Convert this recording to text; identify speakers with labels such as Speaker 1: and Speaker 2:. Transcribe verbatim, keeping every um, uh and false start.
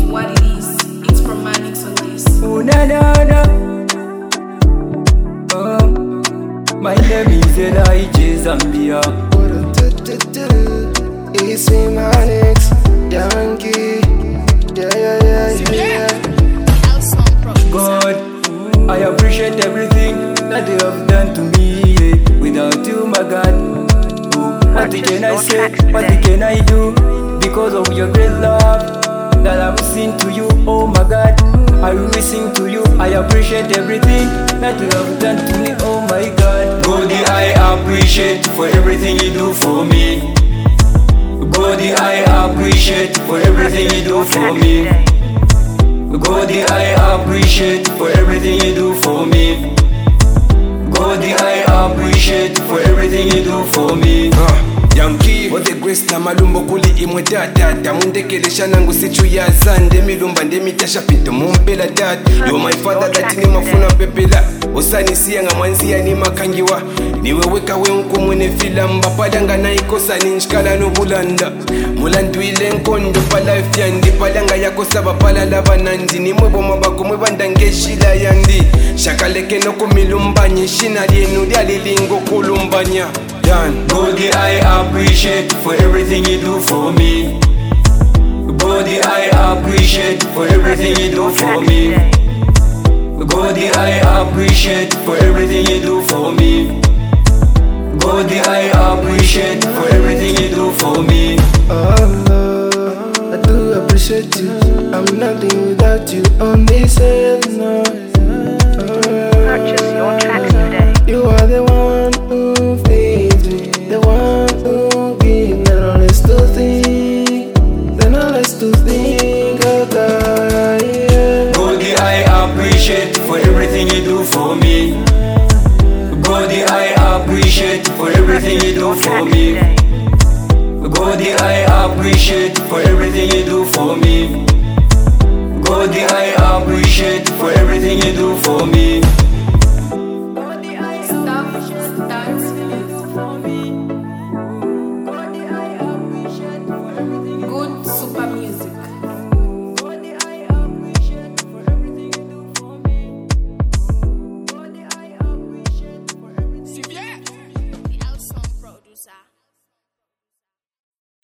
Speaker 1: what it is. It's from Manix on this.
Speaker 2: Oh na na na. Oh, my name is Elijah Zambia.
Speaker 3: It's me, Manix, Yankee. Yeah, yeah, yeah, yeah.
Speaker 2: God, I appreciate everything that you have done to me. Yeah. Without you, my God, oh, what can I say? What can I do? Because of your great love that I've seen to you, oh my God, I will sing to you. I appreciate everything that you have done to me, oh my God. God, I appreciate for everything you do for me. God, I appreciate for everything you do for me. God, I appreciate for everything you do for me. God, I appreciate for everything you do for me.
Speaker 3: Uh, Yankee, what the grace na malumbo kuli imwe tata mundekelesha nangu sichu ya sande milumba ndemitasha pito mumpela tata. You're my father that ni mafuna pepela osanisiya nga mwanziya ni makangiwa niwe weka wenku mwene filamba padanga na ikosa ninshkala no bulanda mulandu ile nkondo pa life yandi padanga yako saba pala lava nandi ni mwebo mabako mwebandangeshila yandi shakaleke no kumilumbanye shina lienu lyalilingo kulumbanya.
Speaker 2: God, I appreciate for everything you do for me. God, I appreciate for everything you do for me. God, I appreciate for everything you do for me. God, I appreciate for everything you do for me.
Speaker 3: Oh Lord, I do appreciate you. I'm nothing without you on this earth. No.
Speaker 4: Purchase your tracks today.
Speaker 3: You are the one who feeds me, the one who gives the knowledge to think, the knowledge to think of God. Yeah.
Speaker 2: God, I appreciate for everything you do for me. God, I appreciate for everything you do for me. God, I appreciate for everything you do for me. God, I appreciate for everything you do for me.